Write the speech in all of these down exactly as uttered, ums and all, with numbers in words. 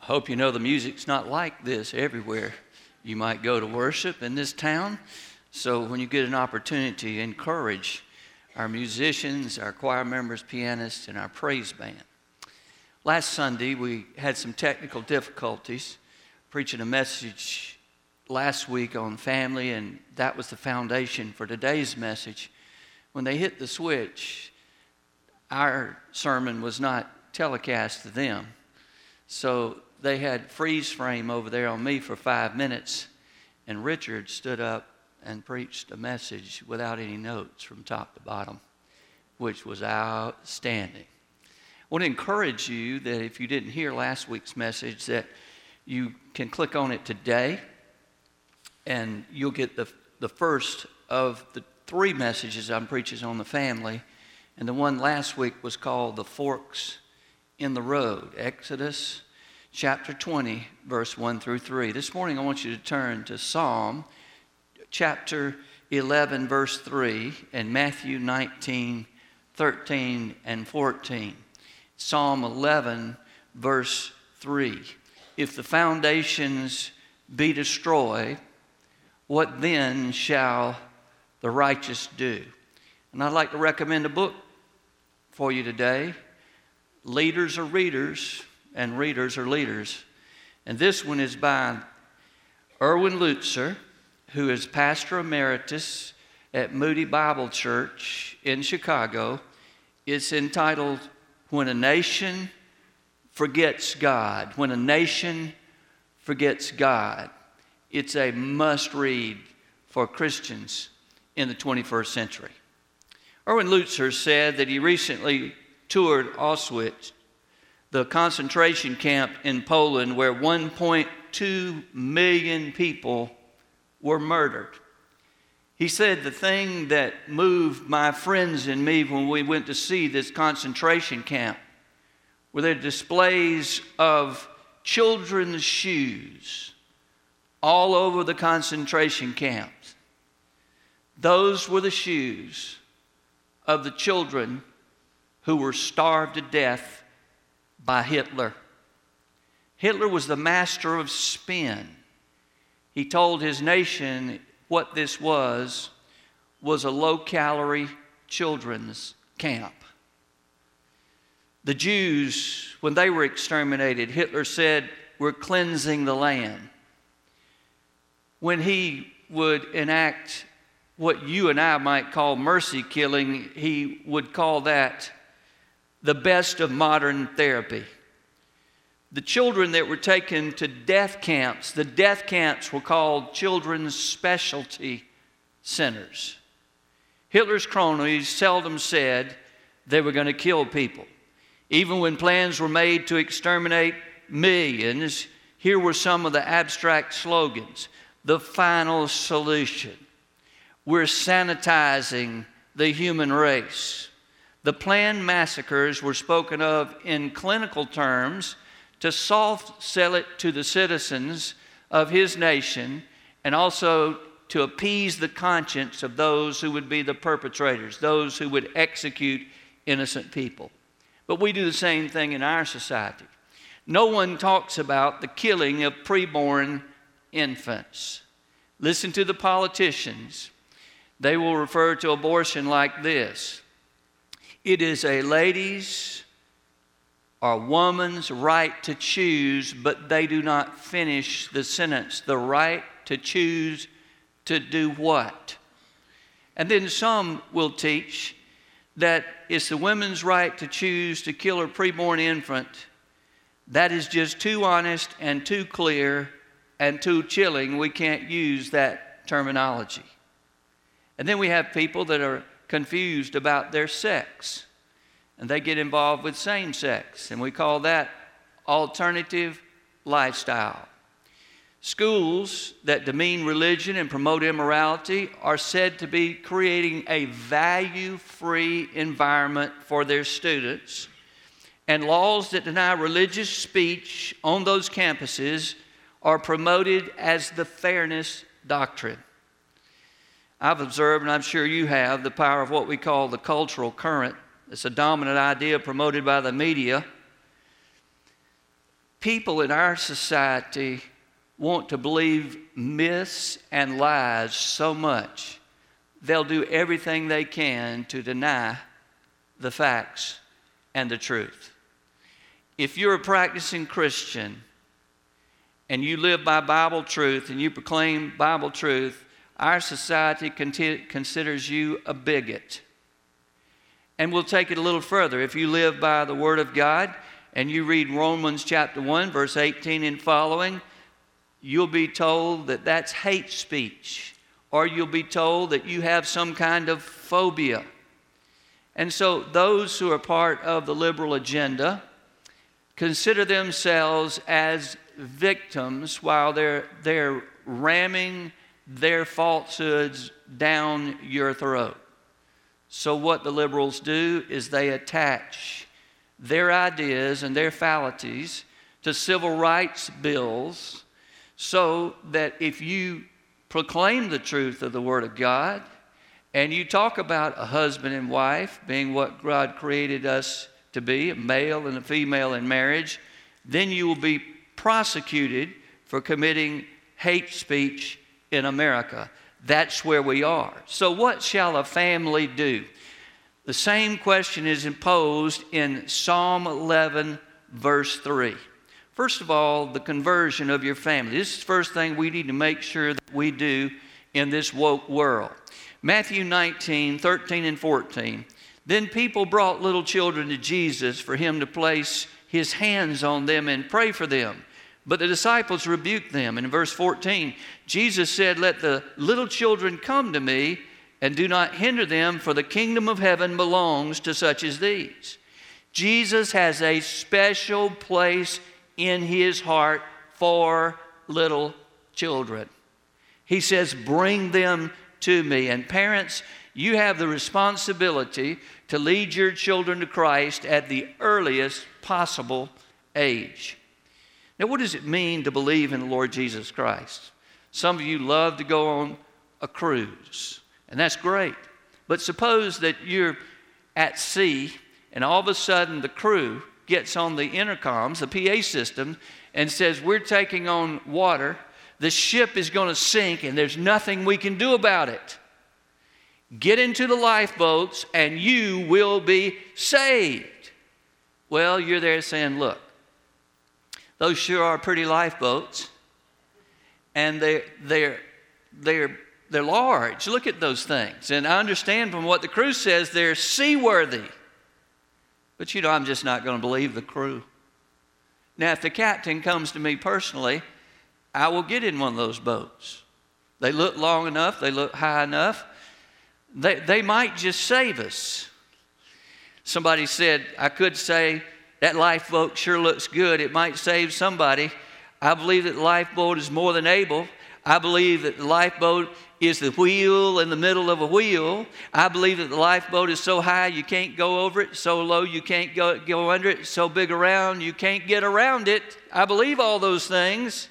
hope you know the music's not like this everywhere. You might go to worship in this town. So when you get an opportunity, encourage our musicians, our choir members, pianists, and our praise band. Last Sunday, we had some technical difficulties preaching a message last week on family, and that was the foundation for today's message. When they hit the switch, our sermon was not telecast to them. So they had freeze frame over there on me for five minutes, and Richard stood up and preached a message without any notes from top to bottom, which was outstanding. I want to encourage you that if you didn't hear last week's message, that you can click on it today, and you'll get the, the first of the three messages I'm preaching on the family. And the one last week was called The Forks in the Road, Exodus chapter twenty, verse one through three. This morning I want you to turn to Psalm chapter eleven, verse three, and Matthew nineteen, thirteen, and fourteen. Psalm eleven, verse three. If the foundations be destroyed, what then shall the righteous do? And I'd like to recommend a book for you today. Leaders are readers, and readers are leaders. And this one is by Erwin Lutzer, who is pastor emeritus at Moody Bible Church in Chicago. It's entitled, When a Nation Forgets God. When a Nation Forgets God. It's a must-read for Christians in the twenty-first century. Erwin Lutzer said that he recently toured Auschwitz, the concentration camp in Poland where one point two million people were murdered. He said the thing that moved my friends and me when we went to see this concentration camp were the displays of children's shoes all over the concentration camps. Those were the shoes of the children who were starved to death by Hitler. Hitler was the master of spin. He told his nation what this was, was a low-calorie children's camp. The Jews, when they were exterminated, Hitler said, we're cleansing the land. When he would enact what you and I might call mercy killing, he would call that the best of modern therapy. The children that were taken to death camps, the death camps were called children's specialty centers. Hitler's cronies seldom said they were going to kill people. Even when plans were made to exterminate millions, here were some of the abstract slogans. The final solution. We're sanitizing the human race. The planned massacres were spoken of in clinical terms to soft sell it to the citizens of his nation and also to appease the conscience of those who would be the perpetrators, those who would execute innocent people. But we do the same thing in our society. No one talks about the killing of preborn infants. Listen to the politicians. They will refer to abortion like this. It is a lady's or woman's right to choose, but they do not finish the sentence. The right to choose to do what? And then some will teach that it's the woman's right to choose to kill her preborn infant. That is just too honest and too clear and too chilling. We can't use that terminology. And then we have people that are confused about their sex, and they get involved with same sex, and we call that alternative lifestyle. Schools that demean religion and promote immorality are said to be creating a value-free environment for their students, and laws that deny religious speech on those campuses are promoted as the fairness doctrine. I've observed, and I'm sure you have, the power of what we call the cultural current. It's a dominant idea promoted by the media. People in our society want to believe myths and lies so much, they'll do everything they can to deny the facts and the truth. If you're a practicing Christian and you live by Bible truth and you proclaim Bible truth, our society conti- considers you a bigot. And we'll take it a little further. If you live by the Word of God and you read Romans chapter one, verse eighteen and following, you'll be told that that's hate speech, or you'll be told that you have some kind of phobia. And so those who are part of the liberal agenda consider themselves as victims while they're, they're ramming their falsehoods down your throat. So what the liberals do is they attach their ideas and their fallacies to civil rights bills, so that if you proclaim the truth of the Word of God and you talk about a husband and wife being what God created us to be, a male and a female in marriage, then you will be prosecuted for committing hate speech in America. That's where we are. So what shall a family do? The same question is imposed in Psalm eleven, verse three. First of all, the conversion of your family. This is the first thing we need to make sure that we do in this woke world. Matthew nineteen, thirteen and fourteen. Then people brought little children to Jesus for him to place his hands on them and pray for them. But the disciples rebuked them. And in verse fourteen, Jesus said, "Let the little children come to me, and do not hinder them, for the kingdom of heaven belongs to such as these." Jesus has a special place in his heart for little children. He says, bring them to me. And parents, you have the responsibility to lead your children to Christ at the earliest possible age. Now, what does it mean to believe in the Lord Jesus Christ? Some of you love to go on a cruise, and that's great. But suppose that you're at sea, and all of a sudden the crew gets on the intercoms, the P A system, and says, we're taking on water. The ship is going to sink, and there's nothing we can do about it. Get into the lifeboats, and you will be saved. Well, you're there saying, look, those sure are pretty lifeboats, and they're, they're, they're, they're large. Look at those things. And I understand from what the crew says, they're seaworthy. But you know, I'm just not going to believe the crew. Now, if the captain comes to me personally, I will get in one of those boats. They look long enough, they look high enough. They, they might just save us. Somebody said, I could say, that lifeboat sure looks good. It might save somebody. I believe that the lifeboat is more than able. I believe that the lifeboat is the wheel in the middle of a wheel. I believe that the lifeboat is so high you can't go over it, so low you can't go, go under it, so big around you can't get around it. I believe all those things.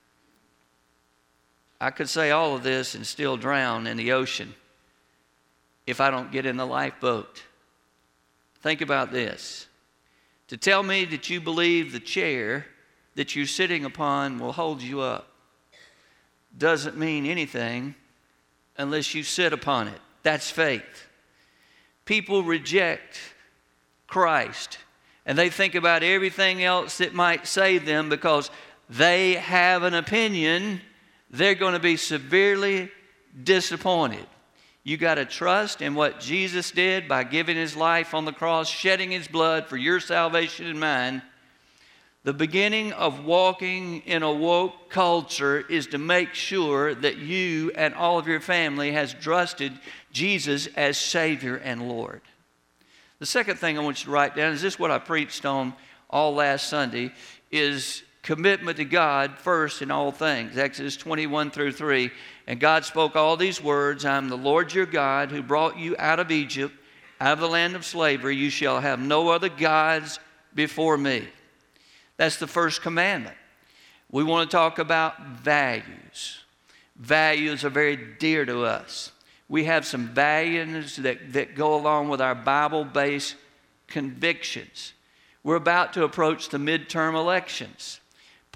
I could say all of this and still drown in the ocean if I don't get in the lifeboat. Think about this. To tell me that you believe the chair that you're sitting upon will hold you up doesn't mean anything unless you sit upon it. That's faith. People reject Christ, and they think about everything else that might save them because they have an opinion. They're going to be severely disappointed. You got to trust in what Jesus did by giving his life on the cross, shedding his blood for your salvation and mine. The beginning of walking in a woke culture is to make sure that you and all of your family has trusted Jesus as Savior and Lord. The second thing I want you to write down is this: what I preached on all last Sunday is commitment to God first in all things. Exodus twenty-one through three. And God spoke all these words, I am the Lord your God who brought you out of Egypt, out of the land of slavery. You shall have no other gods before me. That's the first commandment. We want to talk about values. Values are very dear to us. We have some values that, that go along with our Bible-based convictions. We're about to approach the midterm elections.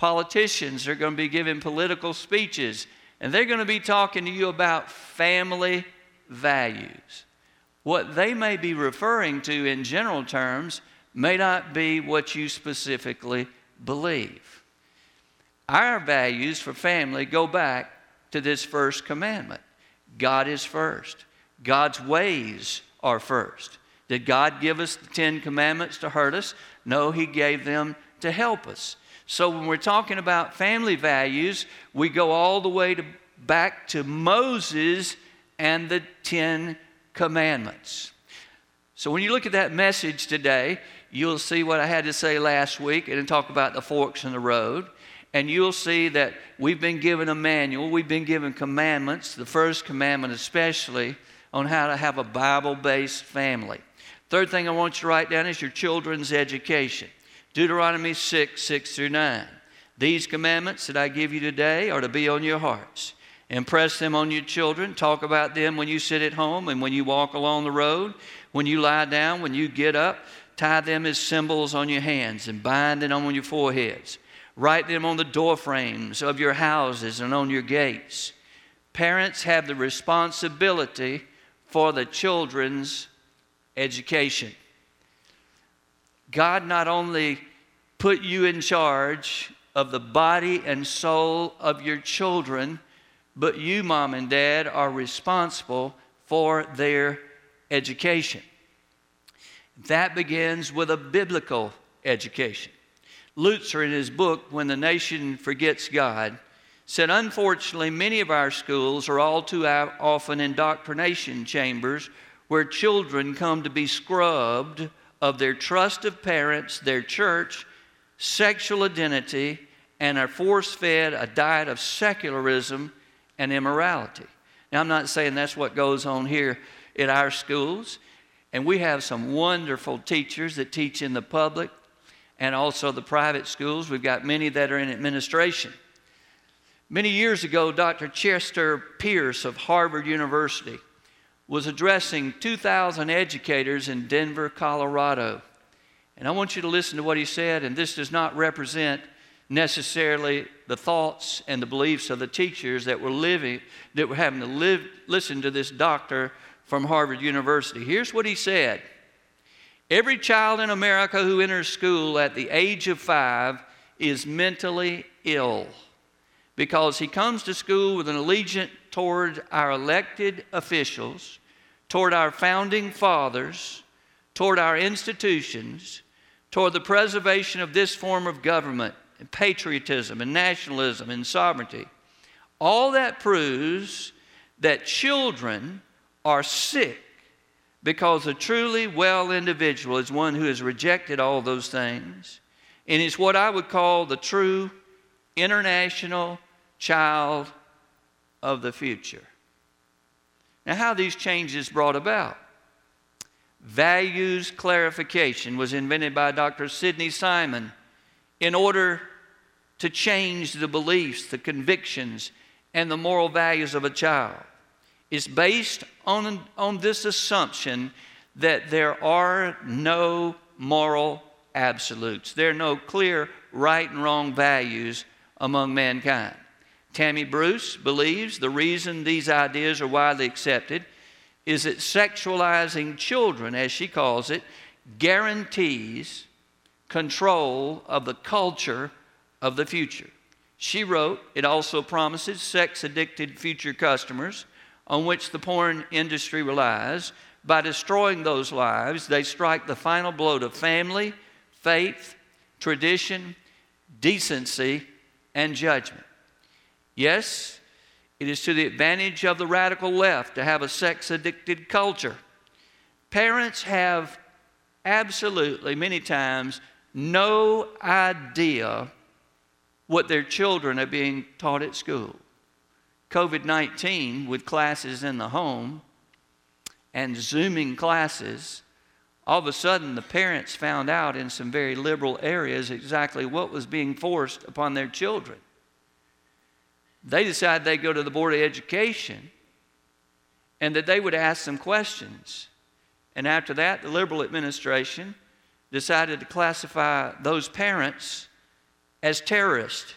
Politicians are going to be giving political speeches, and they're going to be talking to you about family values. What they may be referring to in general terms may not be what you specifically believe. Our values for family go back to this first commandment. God is first. God's ways are first. Did God give us the Ten Commandments to hurt us? No, He gave them to help us. So when we're talking about family values, we go all the way to, back to Moses and the Ten Commandments. So when you look at that message today, you'll see what I had to say last week and talk about the forks in the road. And you'll see that we've been given a manual, we've been given commandments, the first commandment especially, on how to have a Bible-based family. Third thing I want you to write down is your children's education. Deuteronomy six, six through nine. These commandments that I give you today are to be on your hearts. Impress them on your children. Talk about them when you sit at home and when you walk along the road, when you lie down, when you get up. Tie them as symbols on your hands and bind them on your foreheads. Write them on the door frames of your houses and on your gates. Parents have the responsibility for the children's education. God not only put you in charge of the body and soul of your children, but you, mom and dad, are responsible for their education. That begins with a biblical education. Lutzer, in his book, When the Nation Forgets God, said, unfortunately, many of our schools are all too often indoctrination chambers where children come to be scrubbed of their trust of parents, their church, sexual identity, and are force-fed a diet of secularism and immorality. Now, I'm not saying that's what goes on here at our schools, and we have some wonderful teachers that teach in the public and also the private schools. We've got many that are in administration. Many years ago, Doctor Chester Pierce of Harvard University was addressing two thousand educators in Denver, Colorado. And I want you to listen to what he said, and this does not represent necessarily the thoughts and the beliefs of the teachers that were living, that were having to live, listen to this doctor from Harvard University. Here's what he said. Every child in America who enters school at the age of five is mentally ill because he comes to school with an allegiance toward our elected officials, toward our founding fathers, toward our institutions, toward the preservation of this form of government, and patriotism and nationalism and sovereignty. All that proves that children are sick, because a truly well individual is one who has rejected all those things and is what I would call the true international child of the future. Now, how are these changes brought about? Values clarification was invented by Doctor Sidney Simon in order to change the beliefs, the convictions, and the moral values of a child. It's based on, on this assumption that there are no moral absolutes. There are no clear right and wrong values among mankind. Tammy Bruce believes the reason these ideas are widely accepted is that sexualizing children, as she calls it, guarantees control of the culture of the future. She wrote, it also promises sex-addicted future customers on which the porn industry relies. By destroying those lives, they strike the final blow to family, faith, tradition, decency, and judgment. Yes, it is to the advantage of the radical left to have a sex-addicted culture. Parents have absolutely, many times, no idea what their children are being taught at school. COVID nineteen, with classes in the home and Zooming classes, all of a sudden the parents found out in some very liberal areas exactly what was being forced upon their children. They decided they'd go to the Board of Education and that they would ask some questions. And after that, the liberal administration decided to classify those parents as terrorists.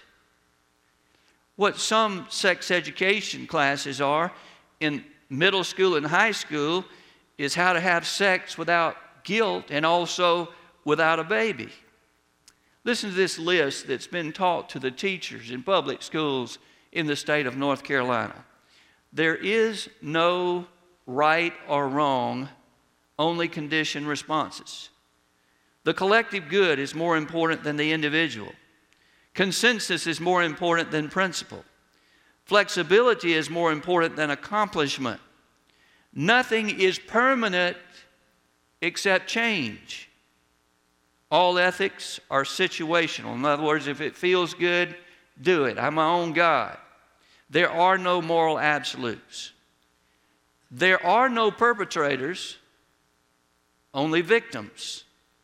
What some sex education classes are in middle school and high school is how to have sex without guilt and also without a baby. Listen to this list that's been taught to the teachers in public schools in the state of North Carolina. There is no right or wrong, only conditioned responses. The collective good is more important than the individual. Consensus is more important than principle. Flexibility is more important than accomplishment. Nothing is permanent except change. All ethics are situational. In other words, if it feels good, do it. I'm my own God. There are no moral absolutes. There are no perpetrators, only victims.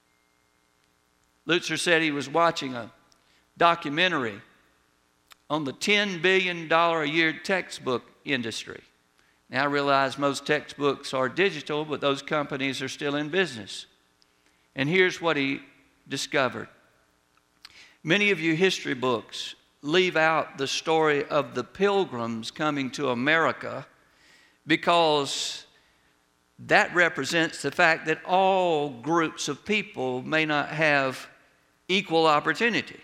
Lutzer said he was watching a documentary on the ten billion dollars a year textbook industry. Now I realize most textbooks are digital, but those companies are still in business. And here's what he discovered. Many of you history books leave out the story of the Pilgrims coming to America because that represents the fact that all groups of people may not have equal opportunity.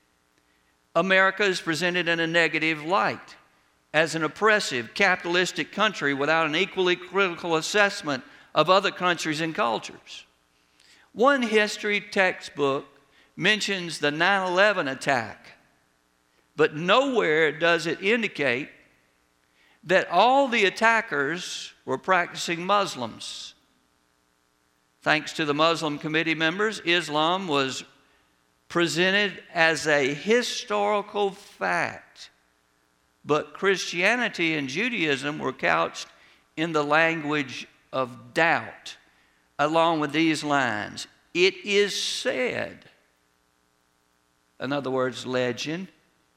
America is presented in a negative light as an oppressive, capitalistic country without an equally critical assessment of other countries and cultures. One history textbook mentions the nine eleven attack, but nowhere does it indicate that all the attackers were practicing Muslims. Thanks to the Muslim committee members, Islam was presented as a historical fact, but Christianity and Judaism were couched in the language of doubt, along with these lines. It is said, in other words, legend,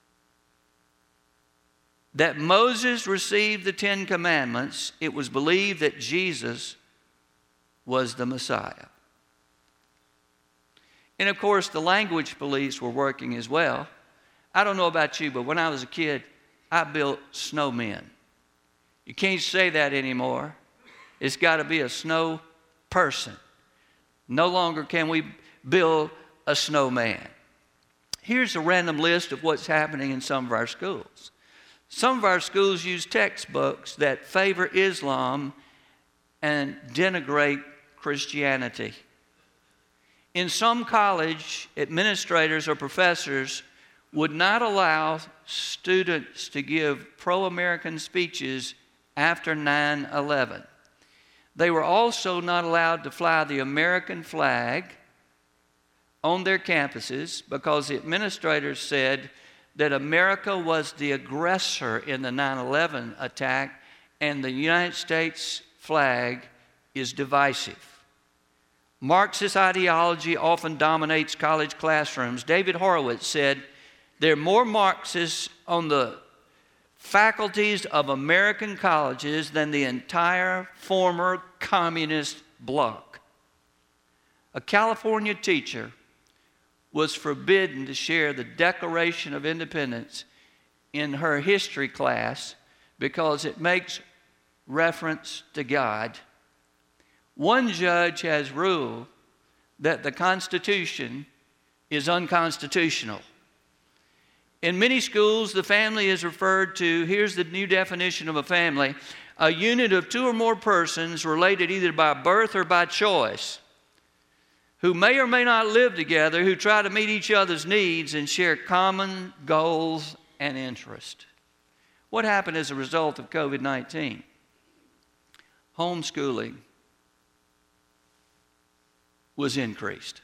that Moses received the Ten Commandments. It was believed that Jesus was the Messiah. And of course, the language police were working as well. I don't know about you, but when I was a kid, I built snowmen. You can't say that anymore. It's got to be a snow person. No longer can we build a snowman. Here's a random list of what's happening in some of our schools. Some of our schools use textbooks that favor Islam and denigrate Christianity. In some college, administrators or professors would not allow students to give pro-American speeches after nine eleven. They were also not allowed to fly the American flag on their campuses because the administrators said that America was the aggressor in the nine eleven attack and the United States flag is divisive. Marxist ideology often dominates college classrooms. David Horowitz said, there are more Marxists on the faculties of American colleges than the entire former communist bloc. A California teacher was forbidden to share the Declaration of Independence in her history class because it makes reference to God. One judge has ruled that the Constitution is unconstitutional. In many schools, the family is referred to, here's the new definition of a family, a unit of two or more persons related either by birth or by choice, who may or may not live together, who try to meet each other's needs and share common goals and interests. What happened as a result of COVID nineteen? Homeschooling was increased.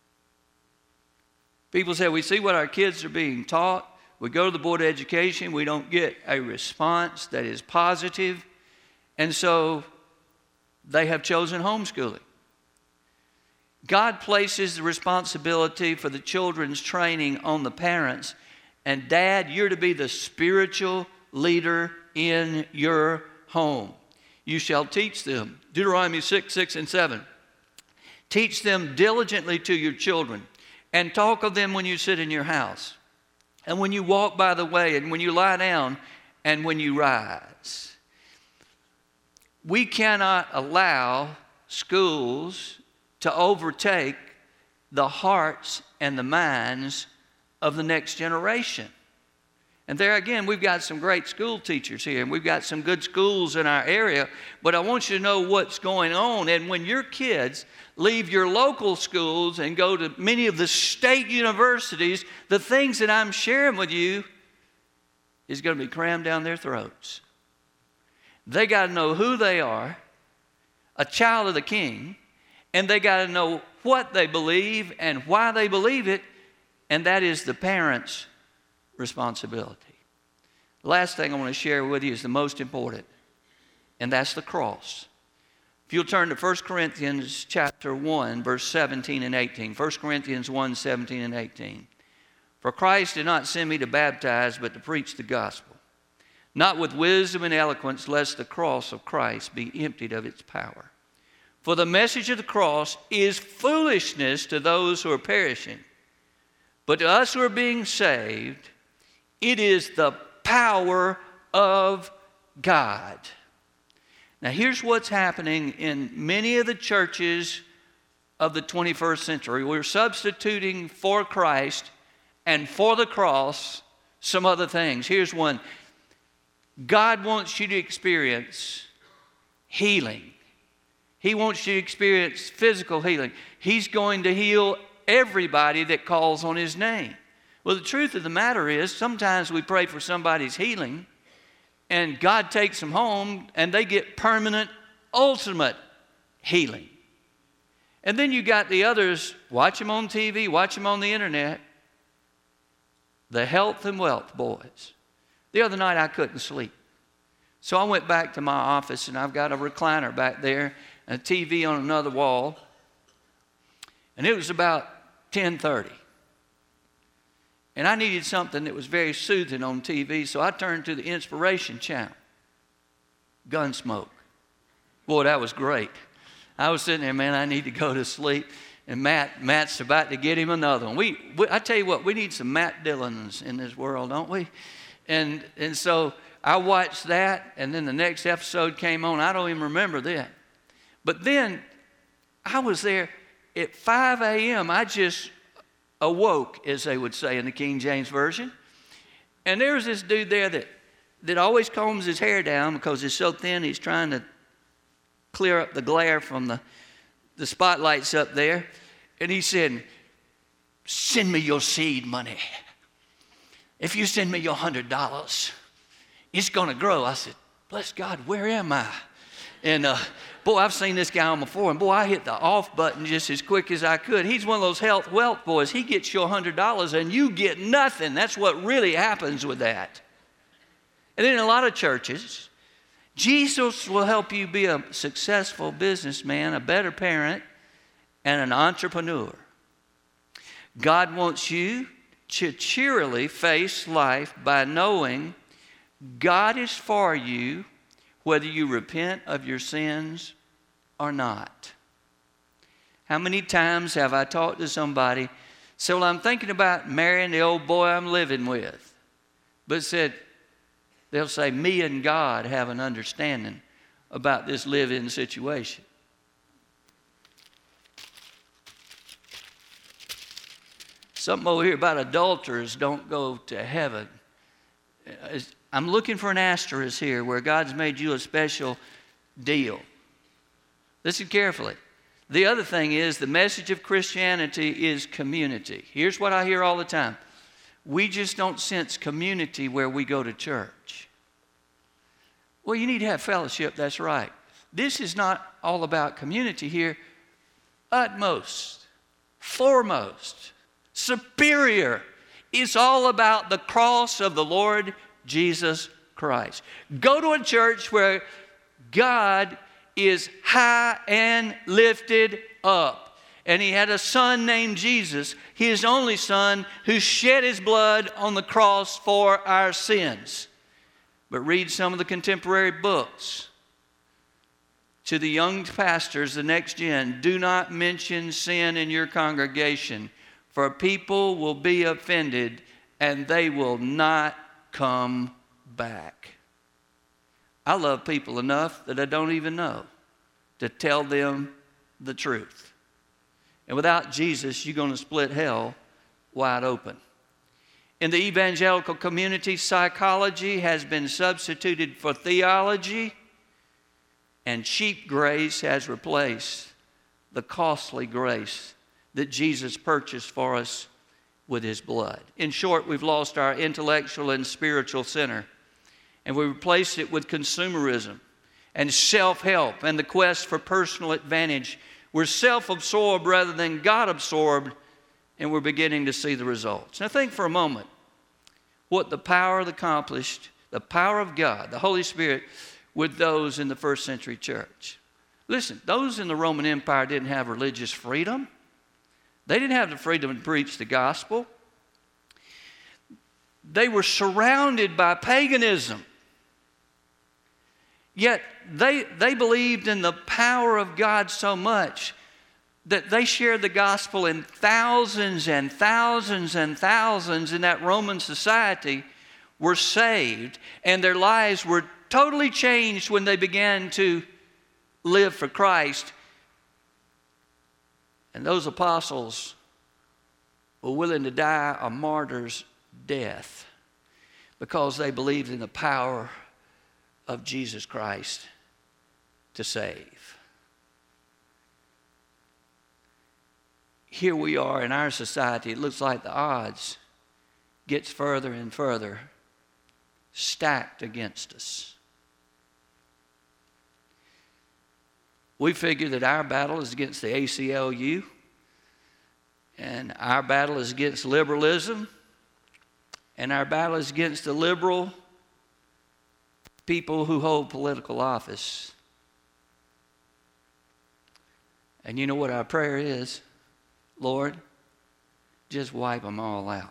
People say, we see what our kids are being taught. We go to the Board of Education. We don't get a response that is positive. And so they have chosen homeschooling. God places the responsibility for the children's training on the parents. And Dad, you're to be the spiritual leader in your home. You shall teach them. Deuteronomy six, six, and seven. Teach them diligently to your children, and talk of them when you sit in your house, and when you walk by the way, and when you lie down, and when you rise. We cannot allow schools to overtake the hearts and the minds of the next generation. And there again, we've got some great school teachers here, and we've got some good schools in our area, but I want you to know what's going on. And when your kids leave your local schools and go to many of the state universities, the things that I'm sharing with you is going to be crammed down their throats. They got to know who they are, a child of the King, and they got to know what they believe and why they believe it, and that is the parents' responsibility. The last thing I want to share with you is the most important, and that's the cross. If you'll turn to First Corinthians chapter one, verse seventeen and eighteen. First Corinthians one, seventeen and eighteen. For Christ did not send me to baptize, but to preach the gospel, not with wisdom and eloquence, lest the cross of Christ be emptied of its power. For the message of the cross is foolishness to those who are perishing, but to us who are being saved, it is the power of God. Now here's what's happening in many of the churches of the twenty-first century. We're substituting for Christ and for the cross some other things. Here's one. God wants you to experience healing. He wants you to experience physical healing. He's going to heal everybody that calls on His name. Well, the truth of the matter is, sometimes we pray for somebody's healing, and God takes them home, and they get permanent, ultimate healing. And then you got the others, watch them on T V, watch them on the internet, the health and wealth boys. The other night I couldn't sleep. So I went back to my office, and I've got a recliner back there and a T V on another wall. And it was about ten thirty. And I needed something that was very soothing on T V, so I turned to the Inspiration Channel. Gunsmoke. Boy, that was great. I was sitting there, man, I need to go to sleep. And Matt, Matt's about to get him another one. We, we, I tell you what, we need some Matt Dillons in this world, don't we? And, and so I watched that, and then the next episode came on. I don't even remember that. But then I was there at five a.m. I just awoke, as they would say in the King James Version. And there was this dude there that, that always combs his hair down because it's so thin, he's trying to clear up the glare from the, the spotlights up there. And he said, send me your seed money. If you send me your one hundred dollars, it's going to grow. I said, bless God, where am I? And uh, boy, I've seen this guy on before, and boy, I hit the off button just as quick as I could. He's one of those health wealth boys. He gets you one hundred dollars, and you get nothing. That's what really happens with that. And then in a lot of churches, Jesus will help you be a successful businessman, a better parent, and an entrepreneur. God wants you to cheerily face life by knowing God is for you, whether you repent of your sins or not. How many times have I talked to somebody, said, well, I'm thinking about marrying the old boy I'm living with. But said, they'll say, me and God have an understanding about this live-in situation. Something over here about adulterers don't go to heaven. I'm looking for an asterisk here where God's made you a special deal. Listen carefully. The other thing is the message of Christianity is community. Here's what I hear all the time. We just don't sense community where we go to church. Well, you need to have fellowship, that's right. This is not all about community here. Utmost, foremost, superior. It's all about the cross of the Lord Jesus Christ. Go to a church where God is high and lifted up. And He had a son named Jesus, His only son, who shed His blood on the cross for our sins. But read some of the contemporary books. To the young pastors, the next gen, do not mention sin in your congregation, for people will be offended and they will not come back. I love people enough that I don't even know to tell them the truth. And without Jesus, you're going to split hell wide open. In the evangelical community, psychology has been substituted for theology, and cheap grace has replaced the costly grace that Jesus purchased for us with his blood. In short, we've lost our intellectual and spiritual center, and we replaced it with consumerism and self-help and the quest for personal advantage. We're self-absorbed rather than God-absorbed, and we're beginning to see the results. Now think for a moment what the power accomplished, the power of God, the Holy Spirit, with those in the first century church. Listen, those in the Roman Empire didn't have religious freedom. They didn't have the freedom to preach the gospel. They were surrounded by paganism. Yet they, they believed in the power of God so much that they shared the gospel, and thousands and thousands and thousands in that Roman society were saved, and their lives were totally changed when they began to live for Christ. And those apostles were willing to die a martyr's death because they believed in the power of Jesus Christ to save. Here we are in our society. It looks like the odds gets further and further stacked against us. We figure that our battle is against the A C L U, and our battle is against liberalism, and our battle is against the liberal people who hold political office. And you know what our prayer is? Lord, just wipe them all out.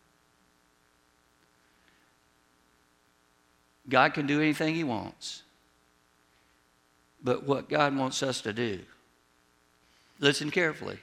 God can do anything he wants. But what God wants us to do, listen carefully.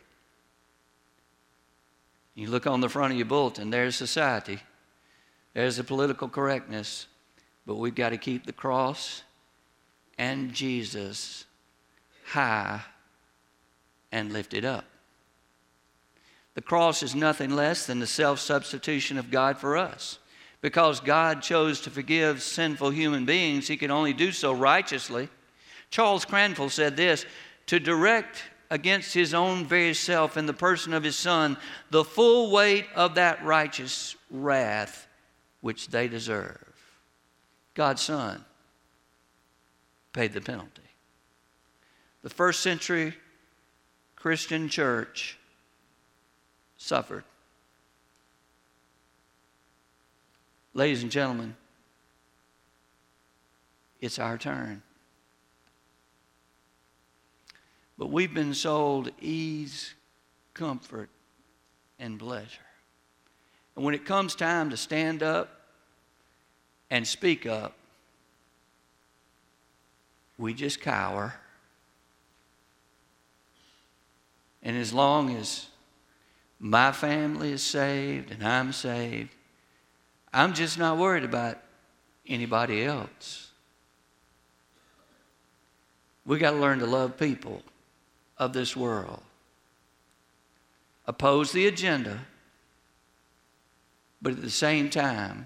You look on the front of your bulletin, there's society. There's the political correctness. But we've got to keep the cross and Jesus high and lifted up. The cross is nothing less than the self-substitution of God for us. Because God chose to forgive sinful human beings, he can only do so righteously. Charles Cranfield said this, to direct against his own very self in the person of his Son the full weight of that righteous wrath which they deserve. God's Son paid the penalty. The first century Christian church suffered. Ladies and gentlemen, it's our turn. But we've been sold ease, comfort, and pleasure. And when it comes time to stand up and speak up, we just cower. And as long as my family is saved and I'm saved, I'm just not worried about anybody else. We got to learn to love people of this world. Oppose the agenda, but at the same time,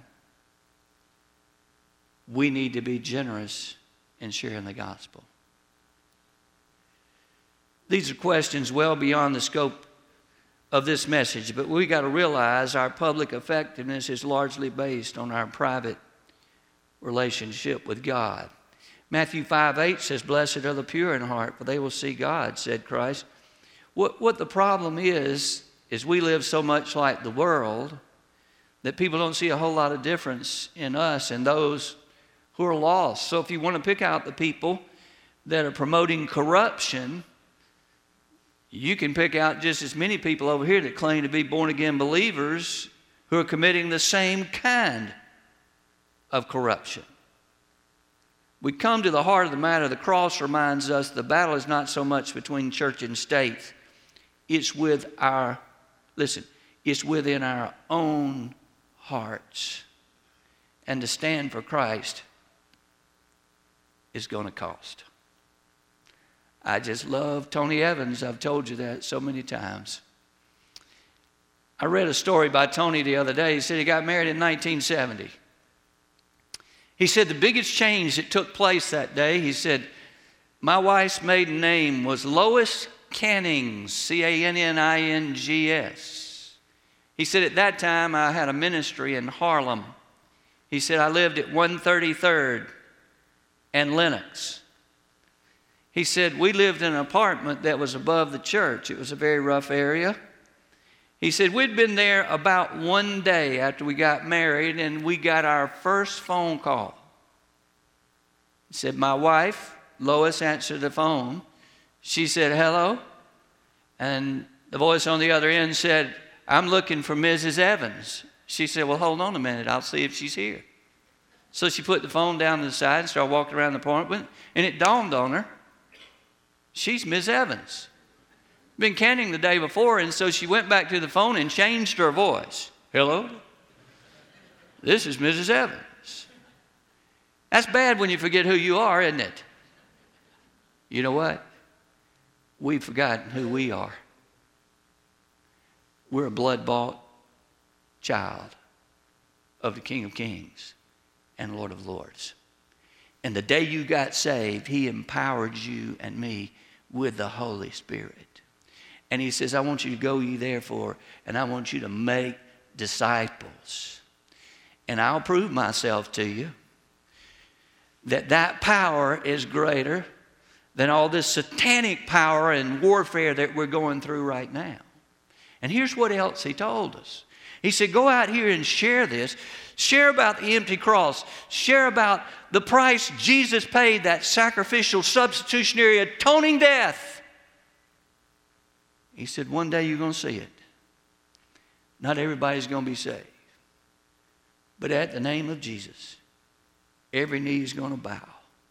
we need to be generous in sharing the gospel. These are questions well beyond the scope of this message, but we got to realize our public effectiveness is largely based on our private relationship with God. Matthew five eight says, blessed are the pure in heart, for they will see God, said Christ. What, what the problem is, is we live so much like the world that people don't see a whole lot of difference in us and those who are lost. So if you want to pick out the people that are promoting corruption, you can pick out just as many people over here that claim to be born-again believers who are committing the same kind of corruption. We come to the heart of the matter. The cross reminds us the battle is not so much between church and state. It's with our, listen, it's within our own hearts. And to stand for Christ is going to cost. I just love Tony Evans. I've told you that so many times. I read a story by Tony the other day. He said he got married in nineteen seventy. He said the biggest change that took place that day, he said, my wife's maiden name was Lois Cannings, C A N N I N G S. He said at that time I had a ministry in Harlem. He said I lived at one thirty-third and Lenox. He said we lived in an apartment that was above the church. It was a very rough area. He said we'd been there about one day after we got married, and we got our first phone call. He said my wife, Lois, answered the phone. She said, hello. And the voice on the other end said, I'm looking for Missus Evans. She said, well, hold on a minute. I'll see if she's here. So she put the phone down to the side and started walking around the apartment, and it dawned on her, she's Miss Evans. Been canning the day before, and so she went back to the phone and changed her voice. Hello? This is Missus Evans. That's bad when you forget who you are, isn't it? You know what? We've forgotten who we are. We're a blood-bought child of the King of Kings and Lord of Lords. And the day you got saved, he empowered you and me with the Holy Spirit. And he says, I want you to go ye therefore, and I want you to make disciples. And I'll prove myself to you that that power is greater than all this satanic power and warfare that we're going through right now. And here's what else he told us. He said, go out here and share this. Share about the empty cross. Share about the price Jesus paid, that sacrificial, substitutionary, atoning death. He said, one day you're going to see it. Not everybody's going to be saved. But at the name of Jesus, every knee is going to bow.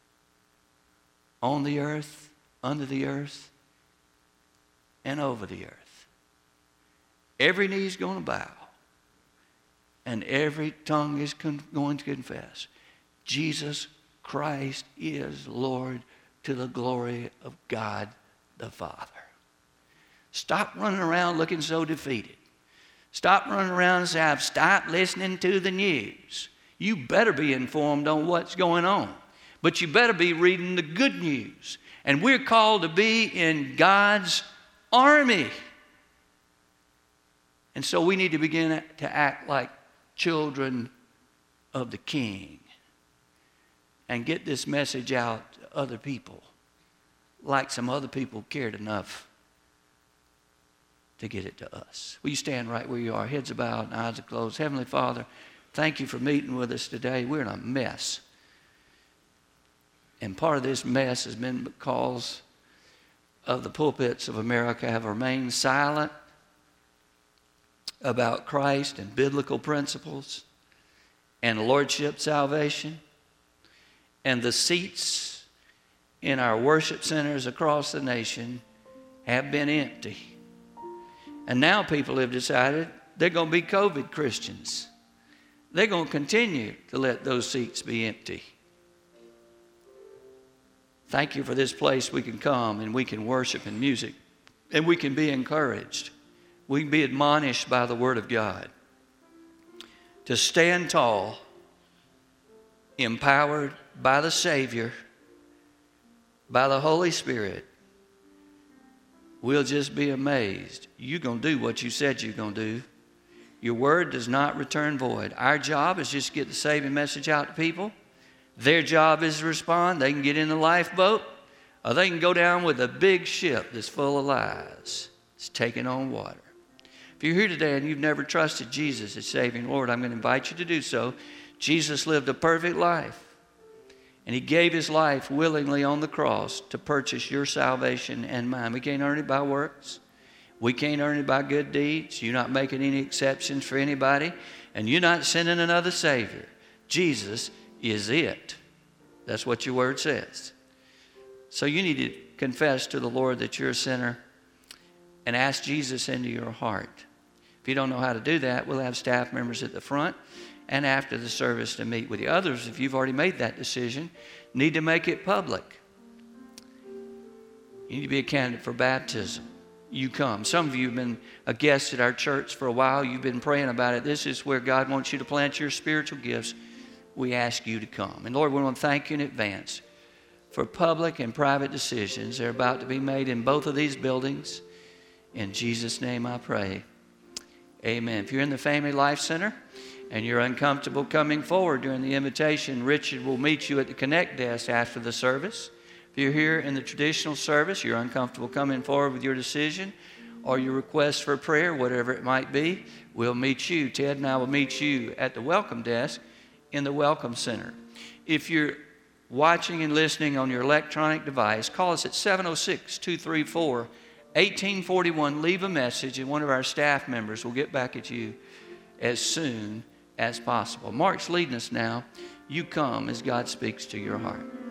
On the earth, under the earth, and over the earth. Every knee is going to bow. And every tongue is con- going to confess Jesus Christ is Lord to the glory of God the Father. Stop running around looking so defeated. Stop running around and say, I've stopped listening to the news. You better be informed on what's going on. But you better be reading the good news. And we're called to be in God's army. And so we need to begin to act like children of the King and get this message out to other people like some other people cared enough to get it to us. Will you stand right where you are, heads are bowed and eyes are closed. Heavenly Father, thank you for meeting with us today. We're in a mess. And part of this mess has been because of the pulpits of America have remained silent about Christ and biblical principles and lordship salvation. And the seats in our worship centers across the nation have been empty. And now people have decided they're going to be COVID Christians. They're going to continue to let those seats be empty. Thank you for this place we can come and we can worship in music and we can be encouraged. We can be admonished by the Word of God to stand tall, empowered by the Savior, by the Holy Spirit. We'll just be amazed. You're going to do what you said you're going to do. Your word does not return void. Our job is just to get the saving message out to people. Their job is to respond. They can get in the lifeboat, or they can go down with a big ship that's full of lies. It's taking on water. If you're here today and you've never trusted Jesus as saving Lord, I'm going to invite you to do so. Jesus lived a perfect life. And he gave his life willingly on the cross to purchase your salvation and mine. We can't earn it by works. We can't earn it by good deeds. You're not making any exceptions for anybody. And you're not sending another Savior. Jesus is it. That's what your word says. So you need to confess to the Lord that you're a sinner and ask Jesus into your heart. If you don't know how to do that, we'll have staff members at the front and after the service to meet with you. Others, if you've already made that decision, need to make it public. You need to be a candidate for baptism. You come. Some of you have been a guest at our church for a while. You've been praying about it. This is where God wants you to plant your spiritual gifts. We ask you to come. And Lord, we want to thank you in advance for public and private decisions that are about to be made in both of these buildings. In Jesus' name I pray. Amen. If you're in the Family Life Center and you're uncomfortable coming forward during the invitation, Richard will meet you at the Connect desk after the service. If you're here in the traditional service, you're uncomfortable coming forward with your decision or your request for prayer, whatever it might be, we'll meet you. Ted and I will meet you at the welcome desk in the Welcome Center. If you're watching and listening on your electronic device, call us at seven oh six, two three four, one eight four one. Leave a message, and one of our staff members will get back at you as soon as possible. Mark's leading us now. You come as God speaks to your heart.